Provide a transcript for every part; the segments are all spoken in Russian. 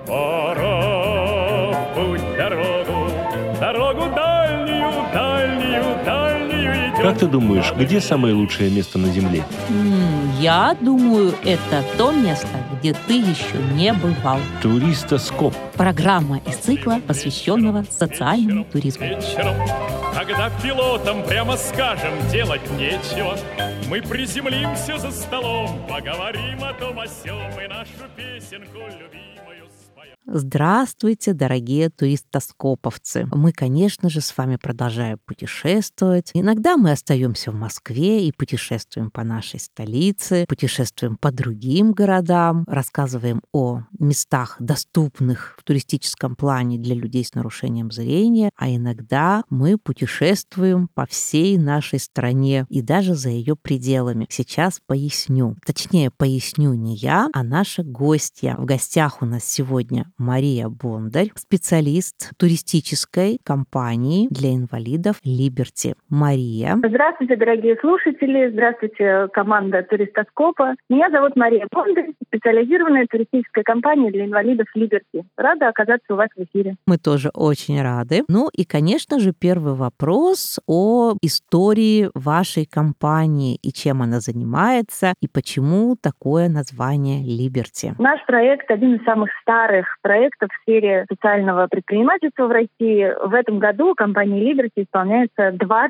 Пора в путь дорогу дальнюю, дальнюю, дальнюю идем. Как ты думаешь, где самое лучшее место на Земле? Я думаю, это то место, где ты еще не бывал. Туристоскоп. Программа из цикла, посвященного социальному туризму. Вечером, когда пилотам прямо скажем делать нечего, мы приземлимся за столом, поговорим о том о сём и нашу песенку любимую споем. Здравствуйте, дорогие туристоскоповцы! Мы, конечно же, с вами продолжаем путешествовать. Иногда мы остаемся в Москве и путешествуем по нашей столице, путешествуем по другим городам, рассказываем о местах, доступных в туристическом плане для людей с нарушением зрения, а иногда мы путешествуем по всей нашей стране и даже за ее пределами. Сейчас поясню. Точнее, поясню не я, а наша гостья. В гостях у нас сегодня Мария Бондарь, специалист туристической компании для инвалидов Liberty. Мария. Здравствуйте, дорогие слушатели. Здравствуйте, команда Туристоскопа. Меня зовут Мария Бондарь, специализированная туристическая компания для инвалидов Liberty. Рада оказаться у вас в эфире. Мы тоже очень рады. Ну и, конечно же, первый вопрос о истории вашей компании и чем она занимается, и почему такое название Liberty. Наш проект один из самых старых проектов в сфере социального предпринимательства в России. В этом году компании Liberty исполняется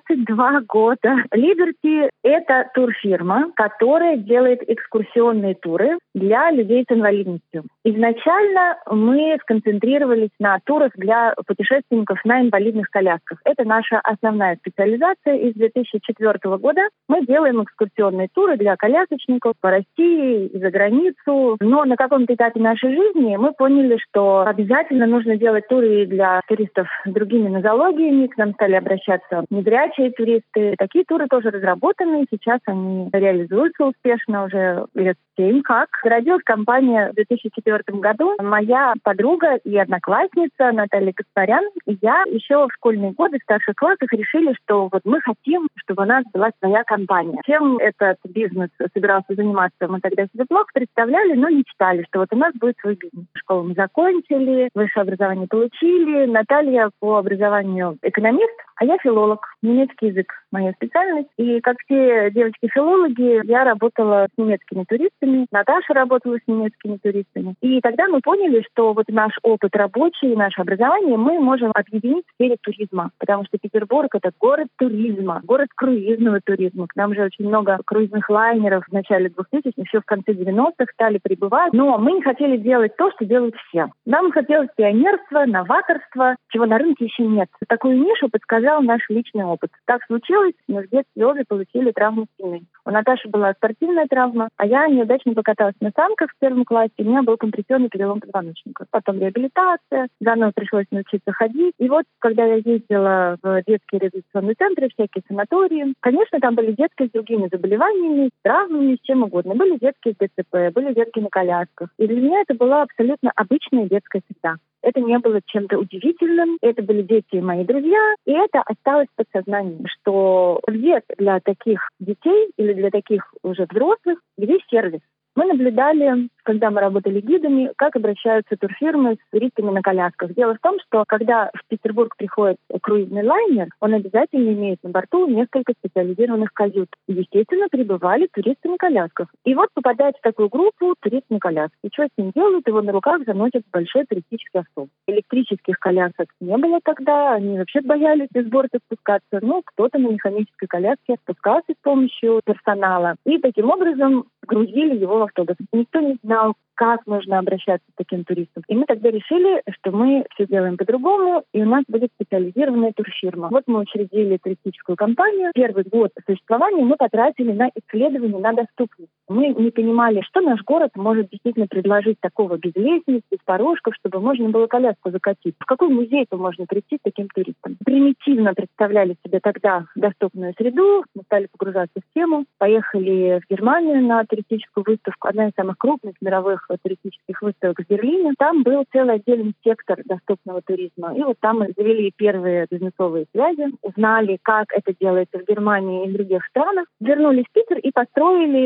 22 года. Liberty — это турфирма, которая делает экскурсионные туры для людей с инвалидностью. Изначально мы сконцентрировались на турах для путешественников на инвалидных колясках. Это наша основная специализация. И с 2004 года мы делаем экскурсионные туры для колясочников по России и за границу. Но на каком-то этапе нашей жизни мы поняли, что обязательно нужно делать туры и для туристов с другими нозологиями. К нам стали обращаться незрячие туристы. Такие туры тоже разработаны. Сейчас они реализуются успешно уже лет 7 как. Родилась компания в 2004 году. Моя подруга и одноклассница Наталья Каспарян и я еще в школьные годы, в старших классах, решили, что вот мы хотим, чтобы у нас была своя компания. Чем этот бизнес собирался заниматься, мы тогда себе плохо представляли, но мечтали, что вот у нас будет свой бизнес. Школу мы закончили, высшее образование получили. Наталья по образованию экономист, а я филолог. Немецкий язык — моя специальность. И как все девочки-филологи, я работала с немецкими туристами. Наташа работала с немецкими туристами. И тогда мы поняли, что вот наш опыт рабочий, наше образование мы можем объединить в сфере туризма. Потому что Петербург — это город туризма, город круизного туризма. К нам же очень много круизных лайнеров в начале 2000-х, еще в конце 90-х стали прибывать. Но мы не хотели делать то, что делают все. Нам хотелось пионерства, новаторства, чего на рынке еще нет. Такую нишу подсказал наш личный опыт. Так случилось, мы в детстве обе получили травму спины. У Наташи была спортивная травма, а я неудачно покаталась на санках в первом классе, у меня был компрессионный перелом позвоночника. Потом реабилитация, заново пришлось научиться ходить. И вот, когда я ездила в детские реабилитационные центры, всякие санатории, конечно, там были детки с другими заболеваниями, с травмами, с чем угодно. Были детки с ДЦП, были детки на колясках. И для меня это была абсолютно обычная детская среда. Это не было чем-то удивительным, это были дети и мои друзья, и это осталось в подсознании, что где для таких детей или для таких уже взрослых, где сервис. Мы наблюдали, когда мы работали гидами, как обращаются турфирмы с туристами на колясках. Дело в том, что когда в Петербург приходит круизный лайнер, он обязательно имеет на борту несколько специализированных кают. И, естественно, прибывали туристы на колясках. И вот попадает в такую группу турист на коляске. И что с ним делают? Его на руках заносят в большой туристический автобус. Электрических колясок не было тогда, они вообще боялись из борта спускаться. Ну, кто-то на механической коляске спускался с помощью персонала. И таким образом грузили его в автобус. Никто не знал, как нужно обращаться с таким туристом. И мы тогда решили, что мы все делаем по-другому, и у нас будет специализированная турфирма. Вот мы учредили туристическую компанию. Первый год существования мы потратили на исследование, на доступность. Мы не понимали, что наш город может действительно предложить такого без лестниц, без порожков, чтобы можно было коляску закатить. В какой музей-то можно прийти с таким туристом? Примитивно представляли себе тогда доступную среду. Мы стали погружаться в тему. Поехали в Германию на туристическую выставку. Одна из самых крупных мировых туристических выставок в Берлине. Там был целый отдельный сектор доступного туризма. И вот там мы завели первые бизнесовые связи, узнали, как это делается в Германии и в других странах. Вернулись в Питер и построили свой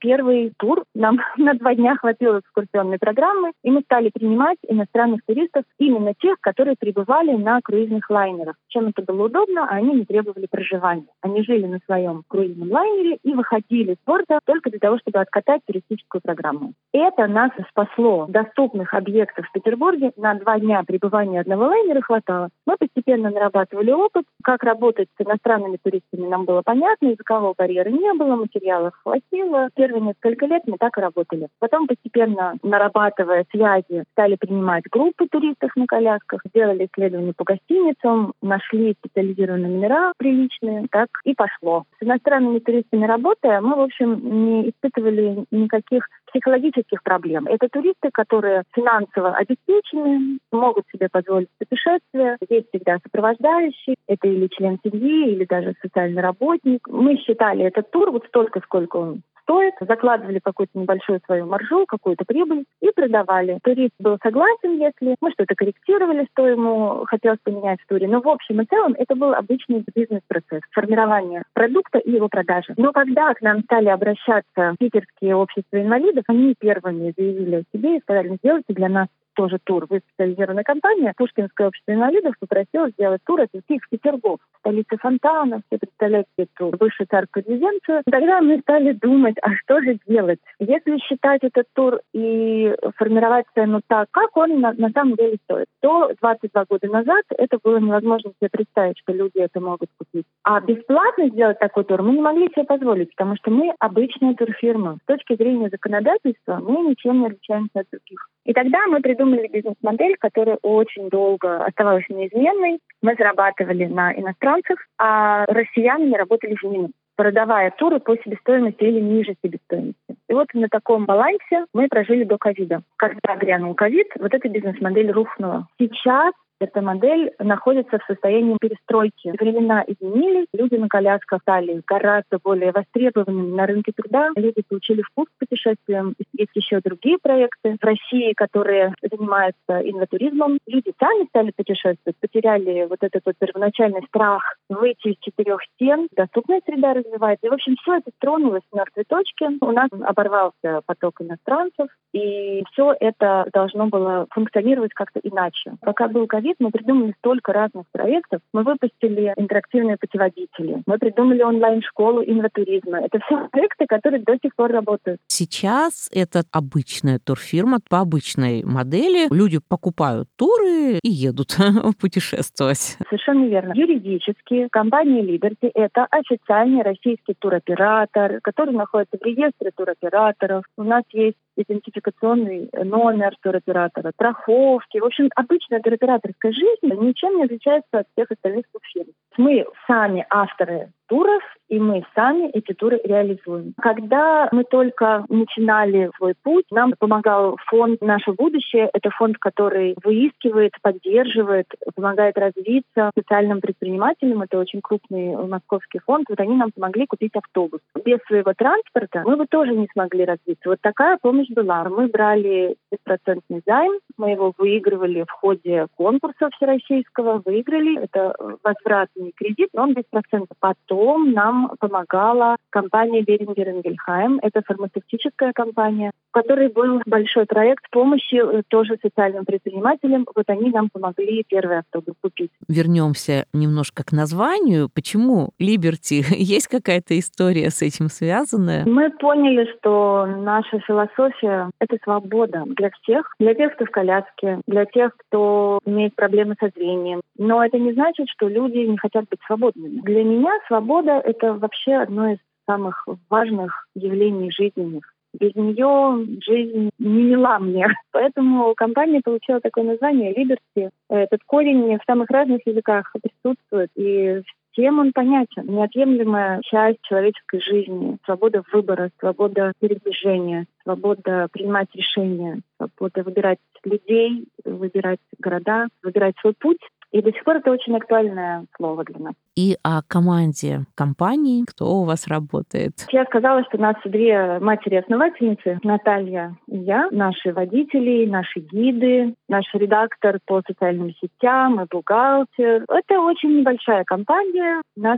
первый тур. Нам на 2 дня хватило экскурсионной программы, и мы стали принимать иностранных туристов, именно тех, которые прибывали на круизных лайнерах. Чем это было удобно, они не требовали проживания. Они жили на своем круизном лайнере и выходили с борта только для того, чтобы откатать туристическую программу. Это нас спасло. Доступных объектов в Петербурге на 2 дня пребывания одного лайнера хватало. Мы постепенно нарабатывали опыт. Как работать с иностранными туристами нам было понятно, языкового барьера не было, материалов хватило. Первые несколько лет мы так и работали. Потом постепенно, нарабатывая связи, стали принимать группы туристов на колясках, сделали исследования по гостиницам, нашли специализированные номера приличные, так и пошло. С иностранными туристами работая, мы, в общем, не испытывали никаких психологических проблем. Это туристы, которые финансово обеспечены, могут себе позволить путешествия. Есть всегда сопровождающий. Это или член семьи, или даже социальный работник. Мы считали этот тур вот столько, сколько он стоит, закладывали какую-то небольшую свою маржу, какую-то прибыль и продавали. Турист был согласен, если мы что-то корректировали, что ему хотелось поменять в туре. Но в общем и целом это был обычный бизнес-процесс формирования продукта и его продажи. Но когда к нам стали обращаться питерские общества инвалидов, они первыми заявили о себе и сказали: ну, сделайте для нас тоже тур. Вы специализированная компания. Пушкинское общество инвалидов попросило сделать тур от Уфи в Петергоф, столица фонтанов. Все представляете эту высшую царскую резиденцию. Тогда мы стали думать, а что же делать? Если считать этот тур и формировать цену так, как он на самом деле стоит, то 22 года назад это было невозможно себе представить, что люди это могут купить. А бесплатно сделать такой тур мы не могли себе позволить, потому что мы обычная турфирма. С точки зрения законодательства мы ничем не отличаемся от других. И тогда мы придумали бизнес-модель, которая очень долго оставалась неизменной. Мы зарабатывали на иностранцах, а россиянами работали в минус, продавая туры по себестоимости или ниже себестоимости. И вот на таком балансе мы прожили до ковида. Когда грянул ковид, вот эта бизнес-модель рухнула. Сейчас эта модель находится в состоянии перестройки. Времена изменились, люди на колясках стали гораздо более востребованными на рынке труда. Люди получили вкус к путешествиям. Есть еще другие проекты в России, которые занимаются инватуризмом. Люди сами стали путешествовать, потеряли вот этот вот первоначальный страх выйти из 4 стен. Доступная среда развивается. И, в общем, все это тронулось с мертвой точки. У нас оборвался поток иностранцев, и все это должно было функционировать как-то иначе. Пока был ковид, мы придумали столько разных проектов. Мы выпустили интерактивные путеводители. Мы придумали онлайн-школу инватуризма. Это все проекты, которые до сих пор работают. Сейчас это обычная турфирма по обычной модели. Люди покупают туры и едут путешествовать. Совершенно верно. Юридически компания Liberty — это официальный российский туроператор, который находится в реестре туроператоров. У нас есть идентификационный номер туроператора, страховки. В общем, обычная туроператорская жизнь ничем не отличается от всех остальных турфирм. Мы сами авторы туров, и мы сами эти туры реализуем. Когда мы только начинали свой путь, нам помогал фонд «Наше будущее». Это фонд, который выискивает, поддерживает, помогает развиться социальным предпринимателям. Это очень крупный московский фонд. Вот они нам помогли купить автобус. Без своего транспорта мы бы тоже не смогли развиться. Вот такая помощь была. Мы брали 5% займ, мы его выигрывали в ходе конкурса всероссийского, выиграли. Это возвратный кредит, но он без процентов. Потом нам помогала компания Берингер Ингельхайм. Это фармацевтическая компания, в которой был большой проект помощи тоже социальным предпринимателям. Вот они нам помогли первый автобус купить. Вернемся немножко к названию. Почему Liberty? Есть какая-то история с этим связанная? Мы поняли, что наша философия — это свобода для всех. Для тех, кто в коляске, для тех, кто имеет проблемы со зрением. Но это не значит, что люди не хотят быть свободными. Для меня свобода — это вообще одно из самых важных явлений жизненных. Без нее жизнь не мила мне. Поэтому компания получила такое название Liberty. Этот корень в самых разных языках присутствует, и всем он понятен. Неотъемлемая часть человеческой жизни. Свобода выбора, свобода передвижения, свобода принимать решения, свобода выбирать людей, выбирать города, выбирать свой путь. И до сих пор это очень актуальное слово для нас. И о команде компании, кто у вас работает? Я сказала, что у нас 2 матери-основательницы, Наталья и я, наши водители, наши гиды, наш редактор по социальным сетям и бухгалтер. Это очень небольшая компания. У нас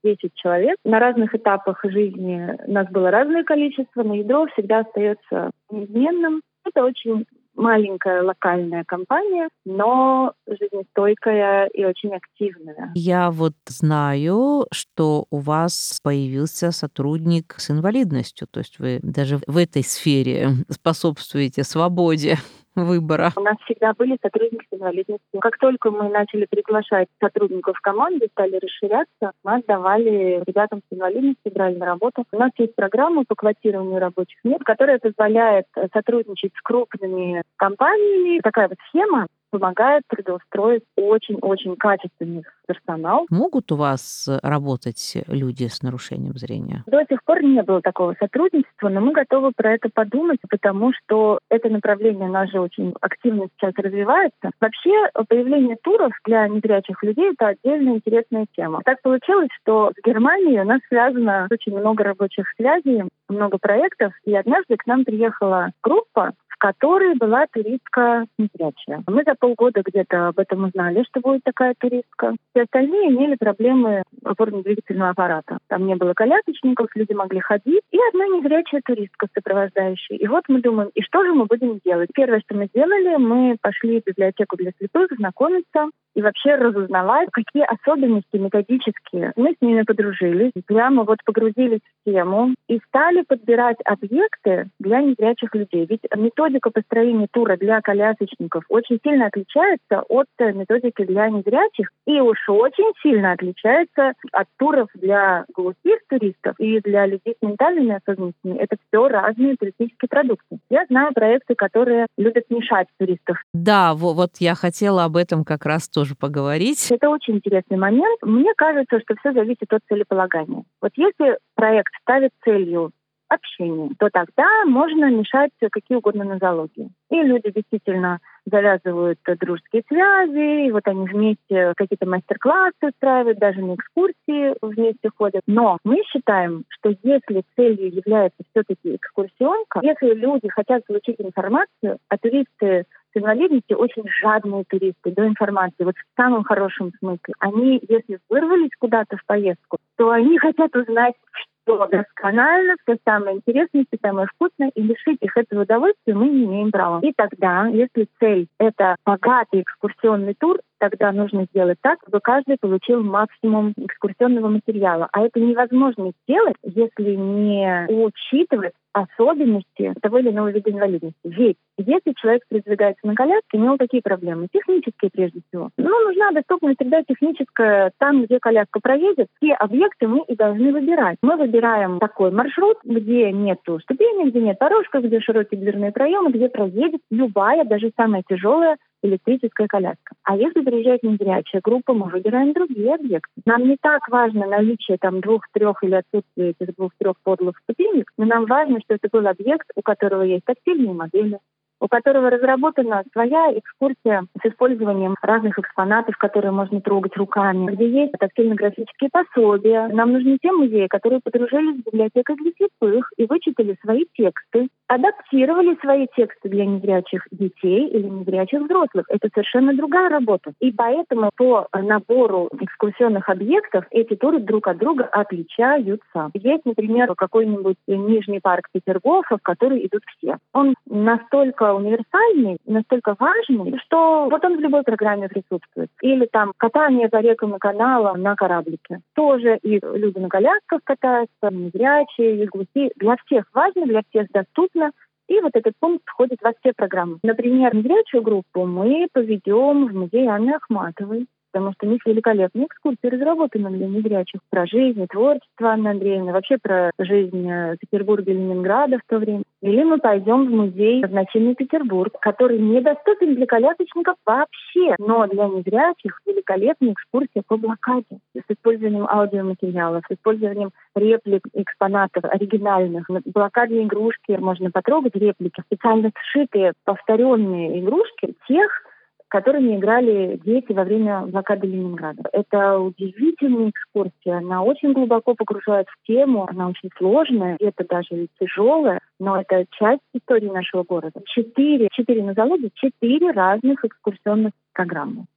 10 человек. На разных этапах жизни нас было разное количество, но ядро всегда остается неизменным. Это очень маленькая локальная компания, но жизнестойкая и очень активная. Я вот знаю, что у вас появился сотрудник с инвалидностью, то есть вы даже в этой сфере способствуете свободе выбора. У нас всегда были сотрудники с инвалидностью. Как только мы начали приглашать сотрудников в команду, стали расширяться, мы отдавали ребятам с инвалидностью, брали на работу. У нас есть программа по квотированию рабочих мест, которая позволяет сотрудничать с крупными компаниями. Такая вот схема помогает трудоустроить очень-очень качественный персонал. Могут у вас работать люди с нарушением зрения? До сих пор не было такого сотрудничества, но мы готовы про это подумать, потому что это направление у нас же очень активно сейчас развивается. Вообще, появление туров для незрячих людей — это отдельная интересная тема. Так получилось, что с Германией у нас связано очень много рабочих связей, много проектов, и однажды к нам приехала группа, в которой была туристка незрячая. Мы за полгода где-то об этом узнали, что будет такая туристка. Все остальные имели проблемы опорно-двигательного аппарата. Там не было колясочников, люди могли ходить. И одна незрячая туристка сопровождающая. И вот мы думаем, и что же мы будем делать? Первое, что мы сделали, мы пошли в библиотеку для слепых, знакомиться и вообще разузнавать, какие особенности методические. Мы с ними подружились, прямо вот погрузились в тему и стали подбирать объекты для незрячих людей. Ведь методика построения тура для колясочников очень сильно отличается от методики для незрячих и уж очень сильно отличается от туров для глухих туристов и для людей с ментальными особенностями. Это все разные туристические продукты. Я знаю проекты, которые любят мешать туристов. Да, вот я хотела об этом как раз тоже поговорить. Это очень интересный момент. Мне кажется, что все зависит от целеполагания. Вот если проект ставит целью общение, то тогда можно мешать какие угодно нозологии. И люди действительно завязывают дружеские связи, и вот они вместе какие-то мастер-классы устраивают, даже на экскурсии вместе ходят. Но мы считаем, что если целью является все-таки экскурсионка, если люди хотят получить информацию, а туристы с инвалидностью очень жадные туристы до информации, вот в самом хорошем смысле. Они, если вырвались куда-то в поездку, то они хотят узнать все досконально, все самое интересное, все самое вкусное, и лишить их этого удовольствия мы не имеем права. И тогда, если цель — это богатый экскурсионный тур, тогда нужно сделать так, чтобы каждый получил максимум экскурсионного материала. А это невозможно сделать, если не учитывать особенности того или иного вида инвалидности. Ведь если человек передвигается на коляске, у него какие проблемы? Технические прежде всего. Нужна доступная среда техническая. Там, где коляска проедет, те объекты мы и должны выбирать. Мы выбираем такой маршрут, где нету ступенек, где нет порожков, где широкие дверные проемы, где проедет любая, даже самая тяжелая электрическая коляска. А если приезжает незрячая группа, мы выбираем другие объекты. Нам не так важно наличие там 2-3 или отсутствие этих 2-3 подлых ступенек, но нам важно, что это был объект, у которого есть тактильные модели, у которого разработана своя экскурсия с использованием разных экспонатов, которые можно трогать руками, где есть тактильно-графические пособия. Нам нужны те музеи, которые подружились с библиотекой для слепых и вычитали свои тексты, адаптировали свои тексты для незрячих детей или незрячих взрослых. Это совершенно другая работа. И поэтому по набору экскурсионных объектов эти туры друг от друга отличаются. Есть, например, какой-нибудь Нижний парк Петергофа, в который идут все. Он настолько универсальный, настолько важный, что вот он в любой программе присутствует. Или там катание по рекам и каналам на кораблике. Тоже и люди на колясках катаются, незрячие, и глухие. Для всех важно, для всех доступно. И вот этот пункт входит во все программы. Например, незрячую группу мы поведем в музей Анны Ахматовой, потому что у них великолепные экскурсии разработаны для незрячих про жизнь и творчество Анны Андреевны, вообще про жизнь Петербурга и Ленинграда в то время. Или мы пойдем в музей «Значимый Петербург», который недоступен для колясочников вообще, но для незрячих великолепная экскурсия по блокаде с использованием аудиоматериалов, с использованием реплик, экспонатов оригинальных. Блокадные игрушки можно потрогать, реплики, специально сшитые, повторенные игрушки тех, которыми играли дети во время блокады Ленинграда. Это удивительная экскурсия. Она очень глубоко погружает в тему, она очень сложная, это даже тяжелая, но это часть истории нашего города. 4 нозологии, 4 разных экскурсионных программы.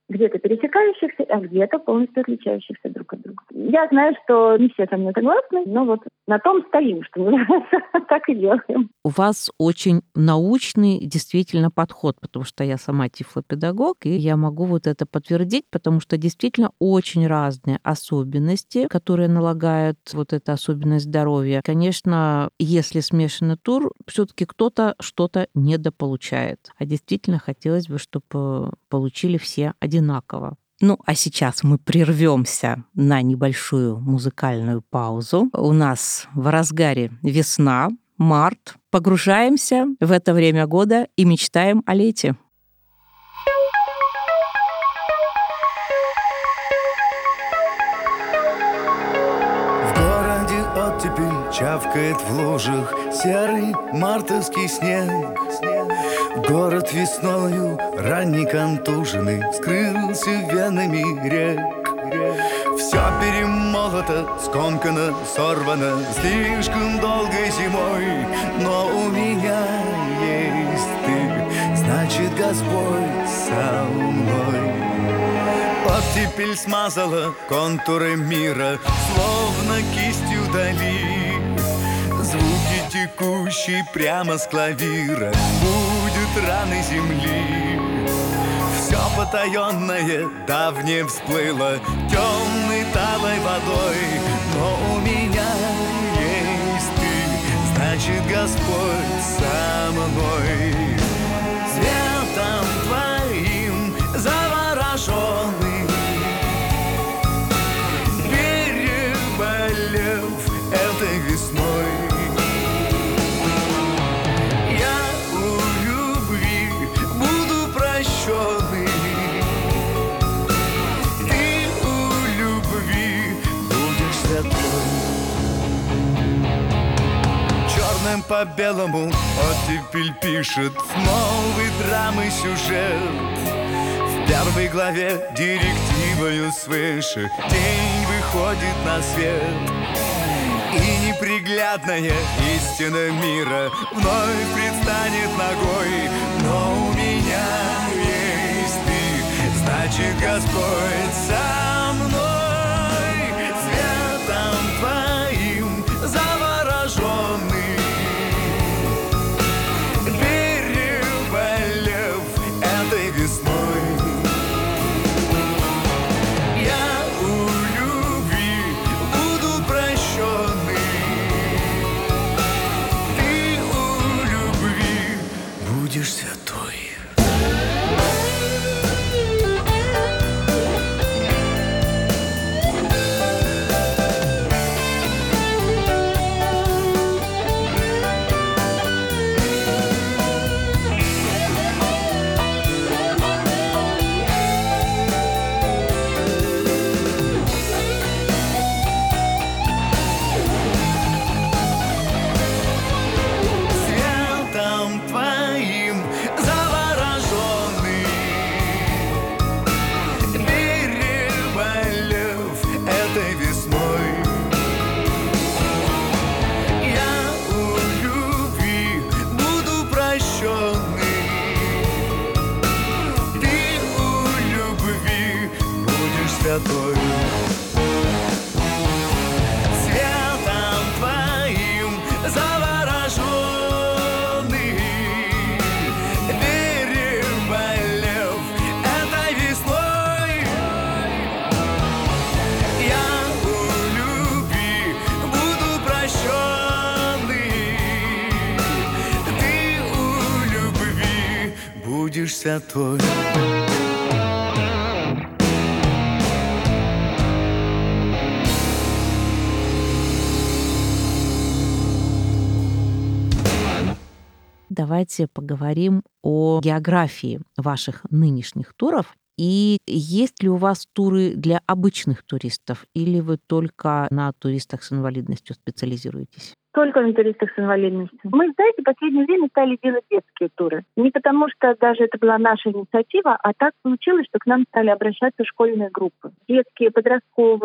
где-то пересекающихся, а где-то полностью отличающихся друг от друга. Я знаю, что не все со мной согласны, но вот на том стоим, что называется, так и делаем. У вас очень научный действительно подход, потому что я сама тифлопедагог, и я могу вот это подтвердить, потому что действительно очень разные особенности, которые налагают вот эта особенность здоровья. Конечно, если смешанный тур, все-таки кто-то что-то недополучает. А действительно хотелось бы, чтобы получили все одинаково. Ну, а сейчас мы прервемся на небольшую музыкальную паузу. У нас в разгаре весна, март. Погружаемся в это время года и мечтаем о лете. В городе оттепель чавкает в лужах серый мартовский снег. Город весною ранний контуженный скрылся венами рек. Все перемолото, скомкано, сорвано слишком долгой зимой. Но у меня есть ты, значит, Господь со мной. Оттепель смазала контуры мира, словно кистью дали. Звуки, текущие прямо с клавира, будет раны земли. Все потаенное, давнее всплыло темной талой водой. Но у меня есть ты, значит, Господь со мной. Светом твоим завороженный, переболев этой весной, я у любви буду прощенный. Ты у любви будешь святой. Черным по белому оттепель пишет новый драмы сюжет. В первой главе директивою свыше день выходит на свет. И неприглядная истина мира вновь предстанет ногой. Но у меня есть ты, значит, Господь со мной. Светом твоим завороженный, переболев этой весной, я у любви буду прощенный. Ты у любви будешь святой. Светом твоим завороженный, переболев этой весной, я у любви буду прощенный. Ты у любви будешь святой. Светом твоим завороженный, переболев этой весной, я у любви буду прощенный. Ты у любви будешь святой. Давайте поговорим о географии ваших нынешних туров. И есть ли у вас туры для обычных туристов, или вы только на туристах с инвалидностью специализируетесь? Только на туристах с инвалидностью. Мы, знаете, в последнее время стали делать детские туры. Не потому, что даже это была наша инициатива, а так получилось, что к нам стали обращаться школьные группы. Детские, подростковые, это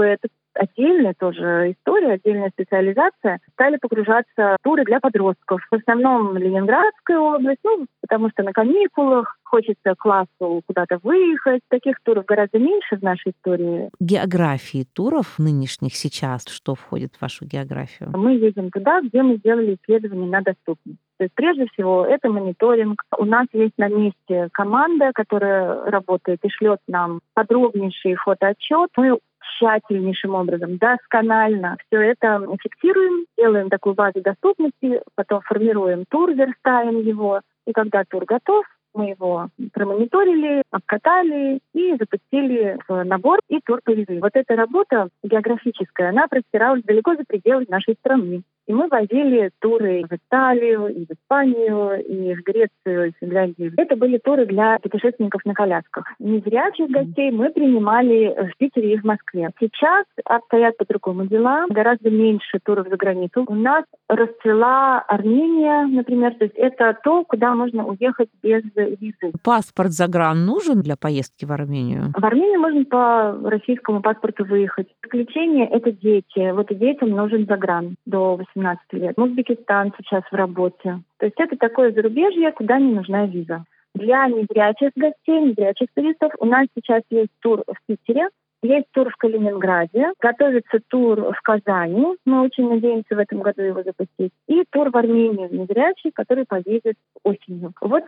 отдельная тоже история, отдельная специализация. Стали погружаться в туры для подростков. В основном Ленинградская область, потому что на каникулах хочется классу куда-то выехать. Таких туров гораздо меньше в нашей истории. Географии туров нынешних сейчас, что входит в вашу географию? Мы едем туда, где мы сделали исследования на доступность. То есть прежде всего это мониторинг. У нас есть на месте команда, которая работает и шлет нам подробнейший фотоотчет. Мы тщательнейшим образом, досконально все это фиксируем, делаем такую базу доступности, потом формируем тур, верстаем его. И когда тур готов, мы его промониторили, обкатали и запустили в набор, и тур повезли. Вот эта работа географическая, она простиралась далеко за пределы нашей страны. И мы возили туры в Италию, и в Испанию, и в Грецию, и в Финляндию. Это были туры для путешественников на колясках. Незрячих гостей мы принимали в Питере и в Москве. Сейчас обстоят по-другому дела. Гораздо меньше туров за границу. У нас расцвела Армения, например. То есть это то, куда можно уехать без визы. Паспорт загран нужен для поездки в Армению? В Армению можно по российскому паспорту выехать. Исключение — это дети. Вот и детям нужен загран до 18 лет. Узбекистан сейчас в работе. То есть это такое зарубежье, куда не нужна виза. Для незрячих гостей, незрячих туристов у нас сейчас есть тур в Питере, есть тур в Калининграде, готовится тур в Казани, мы очень надеемся в этом году его запустить, и тур в Армению незрячий, который поедет осенью. Вот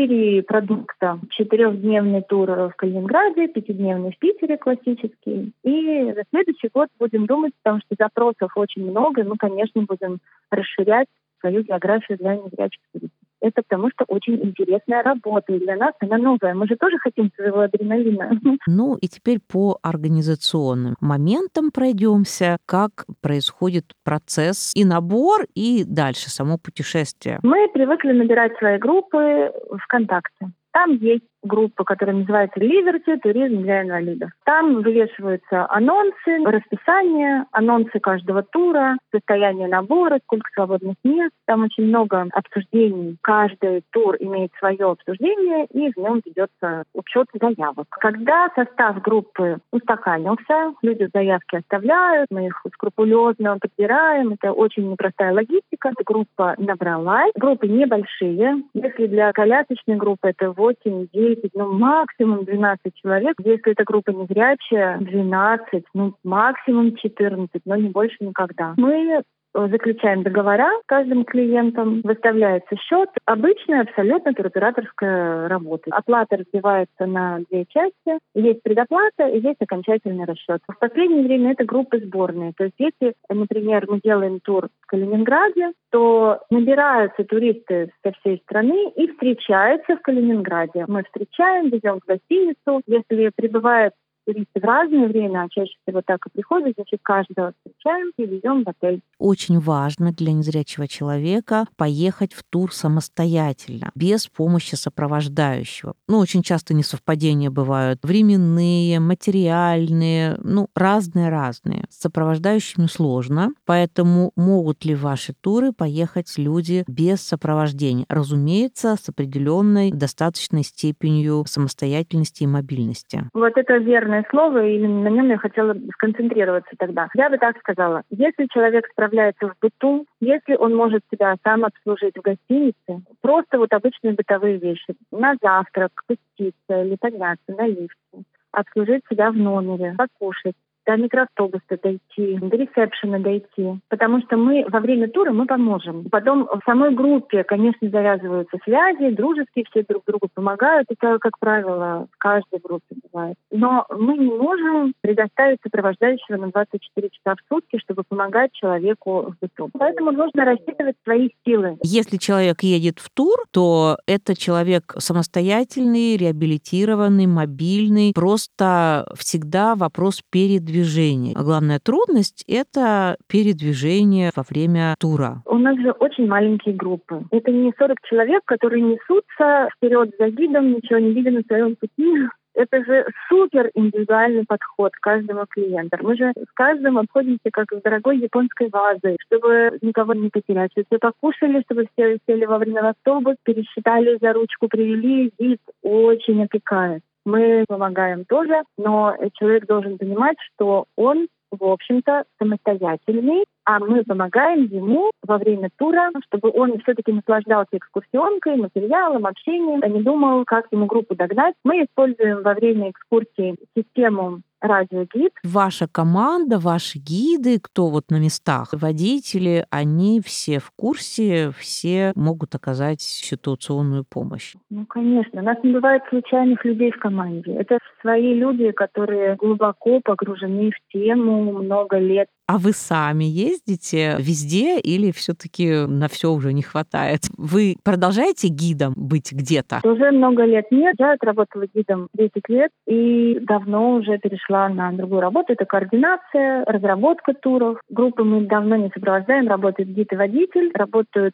4 продукта. 4-дневный тур в Калининграде, 5-дневный в Питере классический. И за следующий год будем думать, потому что запросов очень много, и мы, конечно, будем расширять свою географию для незрячих туристов. Это потому что очень интересная работа, и для нас она новая. Мы же тоже хотим своего адреналина. Ну и теперь по организационным моментам пройдемся. Как происходит процесс и набор, и дальше само путешествие? Мы привыкли набирать свои группы ВКонтакте. Там есть группа, которая называется «Liberty. Туризм для инвалидов». Там вывешиваются анонсы, расписание, анонсы каждого тура, состояние набора, сколько свободных мест. Там очень много обсуждений. Каждый тур имеет свое обсуждение, и в нем ведется учет заявок. Когда состав группы устаканился, люди заявки оставляют, мы их скрупулезно подбираем. Это очень непростая логистика. Группа набралась. Группы небольшие. Если для колясочной группы это 8, 10, максимум 12 человек. Если эта группа незрячая, 12, максимум 14, но не больше никогда. Мы заключаем договора с каждым клиентом, выставляется счет. Обычная абсолютно туроператорская работа. Оплата разбивается на 2 части. Есть предоплата и есть окончательный расчет. В последнее время это группы сборные. То есть если, например, мы делаем тур в Калининграде, то набираются туристы со всей страны и встречаются в Калининграде. Мы встречаем, везем в гостиницу. Если прибывает туристы в разное время, а чаще всего так и приходят, значит, каждого встречаем и везем в отель. Очень важно для незрячего человека поехать в тур самостоятельно, без помощи сопровождающего. Очень часто несовпадения бывают временные, материальные, разные-разные. С сопровождающими сложно, поэтому могут ли ваши туры поехать люди без сопровождения? Разумеется, с определенной достаточной степенью самостоятельности и мобильности. Вот это верное слово, и именно на нем я хотела сконцентрироваться тогда. Я бы так сказала, если человек справляется в быту, если он может себя сам обслужить в гостинице, просто обычные бытовые вещи, на завтрак, спуститься или подняться на лифте, обслужить себя в номере, покушать, до микроавтобуса дойти, до ресепшена дойти. Потому что мы во время тура мы поможем. Потом в самой группе, конечно, завязываются связи, дружеские, все друг другу помогают. Это, как правило, в каждой группе бывает. Но мы не можем предоставить сопровождающего на 24 часа в сутки, чтобы помогать человеку в быту. Поэтому нужно рассчитывать свои силы. Если человек едет в тур, то это человек самостоятельный, реабилитированный, мобильный. Просто всегда вопрос передвижения. А главная трудность — это передвижение во время тура. У нас же очень маленькие группы. Это не 40 человек, которые несутся вперед за гидом, ничего не видя на своем пути. Это же супер индивидуальный подход к каждому клиенту. Мы же с каждым обходимся как с дорогой японской вазой, чтобы никого не потерять. Все покушали, чтобы все сели вовремя в автобус, пересчитали за ручку, привели, гид очень опекает. Мы помогаем тоже, но человек должен понимать, что он в общем-то, самостоятельный, а мы помогаем ему во время тура, чтобы он все-таки наслаждался экскурсионкой, материалом, общением, а не думал, как ему группу догнать. Мы используем во время экскурсии систему радиогид. Ваша команда, ваши гиды, кто вот на местах, водители, они все в курсе, все могут оказать ситуационную помощь. Ну, конечно. У нас не бывает случайных людей в команде. Это свои люди, которые глубоко погружены в тему много лет. А вы сами ездите везде или все-таки на все уже не хватает? Вы продолжаете гидом быть где-то? Уже много лет нет. Я отработала гидом 10 лет и давно уже перешла на другую работу. Это координация, разработка туров. Группы мы давно не сопровождаем. Работает гид и водитель. Работают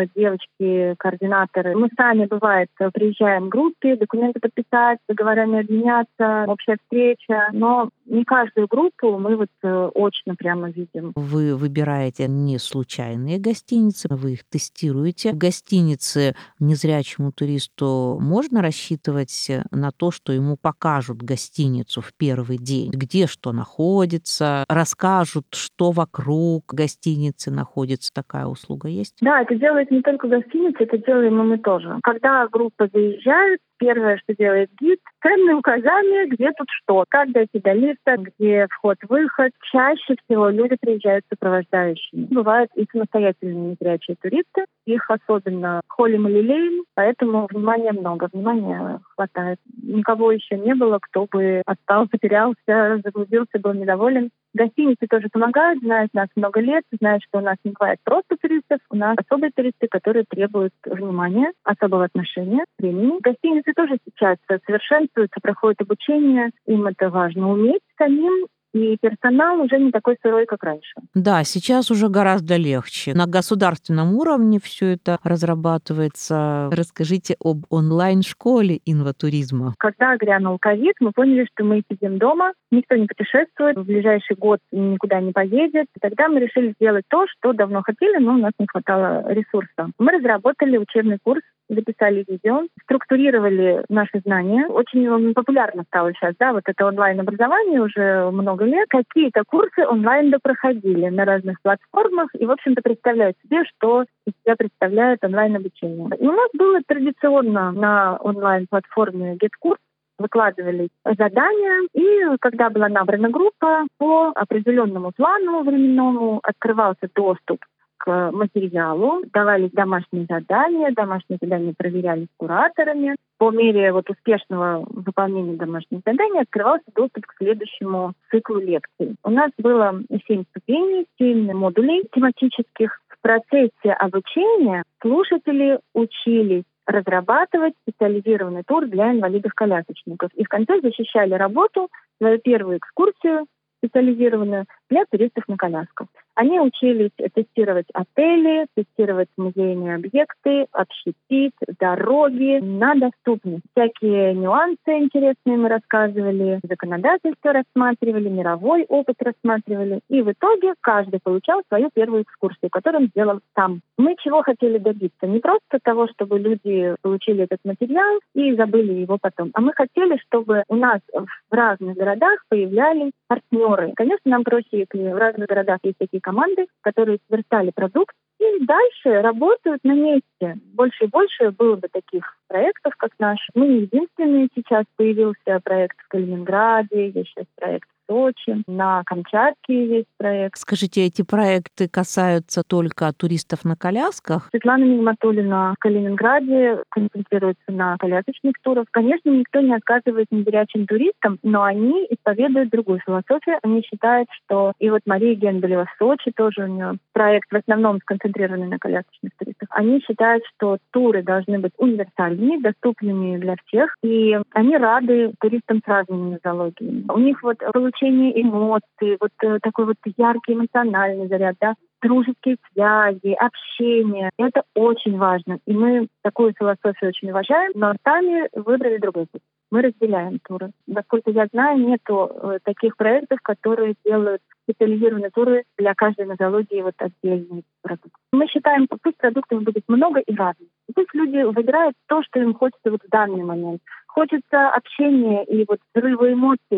девочки-координаторы. Мы сами, бывает, приезжаем в группе, документы подписать, договорами обменяться, общая встреча. Но не каждую группу мы вот очно прямо видим. Вы выбираете не случайные гостиницы, вы их тестируете. В гостинице незрячему туристу можно рассчитывать на то, что ему покажут гостиницу в первый день, где что находится, расскажут, что вокруг гостиницы находится. Такая услуга есть? Да, это делает не только гостиница, это делаем и мы тоже. Когда группа заезжает, первое, что делает гид, ценные указания, где тут что, как дойти до лифта, где вход-выход. Чаще всего люди приезжают сопровождающими. Бывают и самостоятельные незрячие туристы, их особенно холим и лелеем, поэтому внимания много, внимания хватает. Никого еще не было, кто бы отстал, потерялся, заблудился, был недоволен. Гостиницы тоже помогают, знают нас много лет, знают, что у нас не бывает просто туристов, у нас особые туристы, которые требуют внимания, особого отношения, времени. Гостиницы тоже сейчас совершенствуются, проходят обучение, им это важно уметь самим, и персонал уже не такой сырой, как раньше. Да, сейчас уже гораздо легче. На государственном уровне все это разрабатывается. Расскажите об онлайн-школе инватуризма. Когда грянул ковид, мы поняли, что мы сидим дома, никто не путешествует, в ближайший год никуда не поедет. И тогда мы решили сделать то, что давно хотели, но у нас не хватало ресурса. Мы разработали учебный курс, записали видео, структурировали наши знания. Очень популярно стало сейчас, да, вот это онлайн-образование уже много лет. Какие-то курсы онлайн проходили на разных платформах и, в общем-то, представляют себе, что из себя представляет онлайн-обучение. И у нас было традиционно на онлайн-платформе GetCourse выкладывали задания, и когда была набрана группа, по определенному плану временному открывался доступ к материалу, давались домашние задания проверялись кураторами. По мере успешного выполнения домашних заданий открывался доступ к следующему циклу лекций. У нас было 7 ступеней, 7 модулей тематических. В процессе обучения слушатели учились разрабатывать специализированный тур для инвалидов-колясочников. И в конце защищали работу, свою первую экскурсию специализированную для туристов на колясках. Они учились тестировать отели, тестировать музейные объекты, общепит, дороги на доступность. Всякие нюансы интересные мы рассказывали, законодательство рассматривали, мировой опыт рассматривали. И в итоге каждый получал свою первую экскурсию, которую он сделал сам. Мы чего хотели добиться? Не просто того, чтобы люди получили этот материал и забыли его потом, а мы хотели, чтобы у нас в разных городах появлялись партнеры. Конечно, нам проще, если в разных городах есть такие команды, которые сверстали продукт и дальше работают на месте. Больше и больше было бы таких проектов, как наш. Мы не единственные. Сейчас появился проект в Калининграде, есть сейчас проект в Сочи, на Камчатке есть проект. Скажите, эти проекты касаются только туристов на колясках? Светлана Нигматуллина в Калининграде концентрируется на колясочных турах. Конечно, никто не отказывает незрячим туристам, но они исповедуют другую философию. Они считают, что... И Мария Генделева в Сочи тоже у нее проект в основном сконцентрированный на колясочных туристах. Они считают, что туры должны быть универсальными, доступными для всех, и они рады туристам с разными нозологиями. У них получение эмоций, такой яркий эмоциональный заряд, да, дружеские связи, общение. Это очень важно. И мы такую философию очень уважаем, но сами выбрали другой путь. Мы разделяем туры. Насколько я знаю, нету таких проектов, которые делают специализированные туры для каждой нозологии отдельный продукт. Мы считаем, что пусть продуктов будет много и разных. Пусть люди выбирают то, что им хочется в данный момент. Хочется общения и взрыва эмоций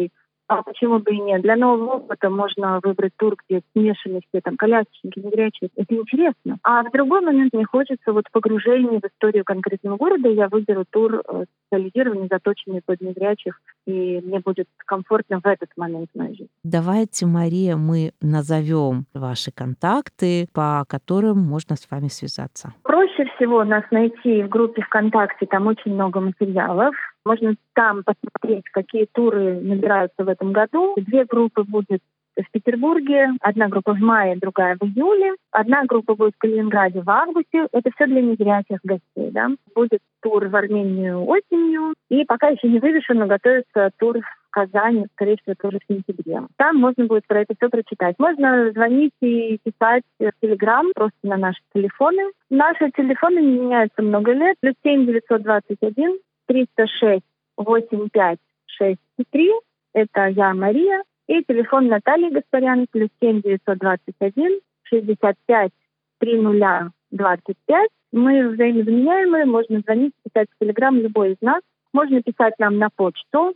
А почему бы и нет? Для нового опыта можно выбрать тур, где смешаны все там колясочники, незрячие. Это интересно. А в другой момент мне хочется погружения в историю конкретного города. Я выберу тур специализированный, заточенный под незрячих, и мне будет комфортно в этот момент моей жизни. Давайте, Мария, мы назовем ваши контакты, по которым можно с вами связаться. Проще всего нас найти в группе ВКонтакте, там очень много материалов. Можно там посмотреть, какие туры набираются в этом году. 2 группы будет в Петербурге, 1 группа в мае, другая в июле. 1 группа будет в Калининграде в августе. Это все для незрячих гостей. Да? Будет тур в Армению осенью. И пока еще не вывешен, но готовится тур в Казани, скорее всего, тоже в сентябре. Там можно будет про это все прочитать. Можно звонить и писать в Телеграм, просто на наши телефоны. Наши телефоны не меняются много лет. +7 921 306 8563. Это я, Мария. И телефон Натальи Гаспарян +7 921 65 3025. Мы взаимозаменяемые. Можно звонить, писать в Телеграм любой из нас. Можно писать нам на почту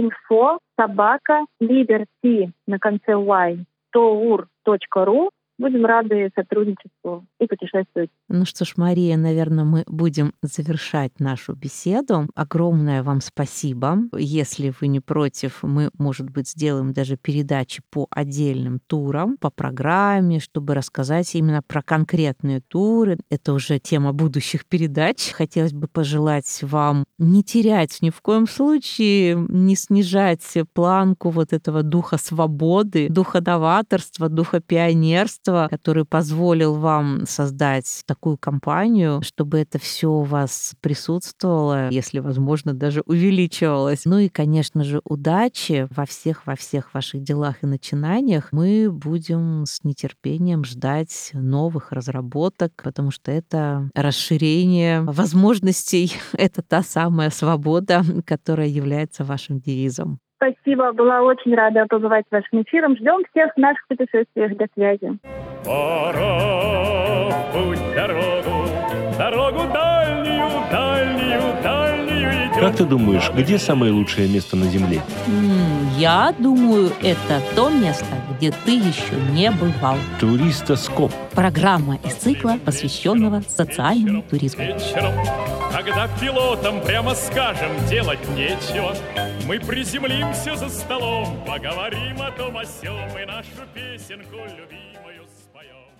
info@liberty на конце y.tour.ru. Будем рады сотрудничеству и путешествовать. Ну что ж, Мария, наверное, мы будем завершать нашу беседу. Огромное вам спасибо. Если вы не против, мы, может быть, сделаем даже передачи по отдельным турам, по программе, чтобы рассказать именно про конкретные туры. Это уже тема будущих передач. Хотелось бы пожелать вам не терять ни в коем случае, не снижать планку этого духа свободы, духа новаторства, духа пионерства, который позволил вам создать такую компанию, чтобы это все у вас присутствовало, если возможно, даже увеличивалось. Ну и, конечно же, удачи во всех ваших делах и начинаниях. Мы будем с нетерпением ждать новых разработок, потому что это расширение возможностей, это та самая свобода, которая является вашим девизом. Спасибо, была очень рада побывать вашим эфиром. Ждем всех в наших путешествиях. До связи. Пора в путь дорогу дальнюю, дальнюю, дальнюю идем. Как ты думаешь, где самое лучшее место на Земле? Я думаю, это то место, где ты еще не бывал. Туристоскоп. Программа из цикла, посвященного социальному туризму. Вечером, когда пилотам прямо скажем, делать нечего, мы приземлимся за столом, поговорим о том о сём и нашу песенку любимую споем.